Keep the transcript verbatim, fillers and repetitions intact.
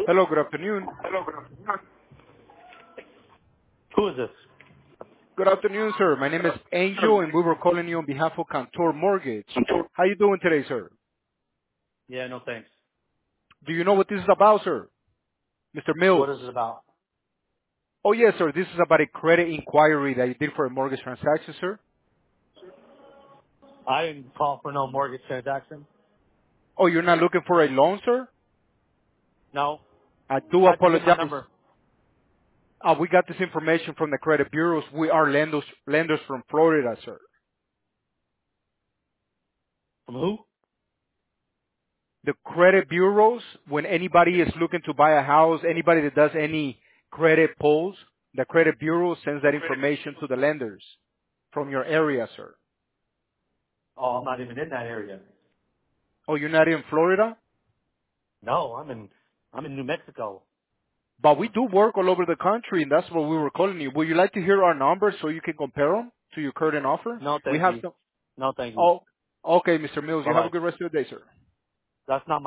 Hello, good afternoon. Who is this? Good afternoon, sir. My name is Angel, and we were calling you on behalf of Cantor Mortgage. How you doing today, sir? Yeah, no thanks. Do you know what this is about, sir? Mister Mills. What is it about? Oh, yes, sir. This is about a credit inquiry that you did for a mortgage transaction, sir. I didn't call for no mortgage transaction. Oh, you're not looking for a loan, sir? No. I do How'd you get my apologize. number? Uh, we got this information from the credit bureaus. We are lenders, lenders from Florida, sir. From who? The credit bureaus, when anybody is looking to buy a house, anybody that does any credit polls, the credit bureau sends that information to the lenders from your area, sir. Oh, I'm not even in that area. Oh, you're not in Florida? No, I'm in I'm in New Mexico. But we do work all over the country, and that's what we were calling you. Would you like to hear our numbers so you can compare them to your current offer? No, We thank have you. some. No, thank you. Oh, okay, Mister Mills. Bye You have a bye. good rest of your day, sir. That's not my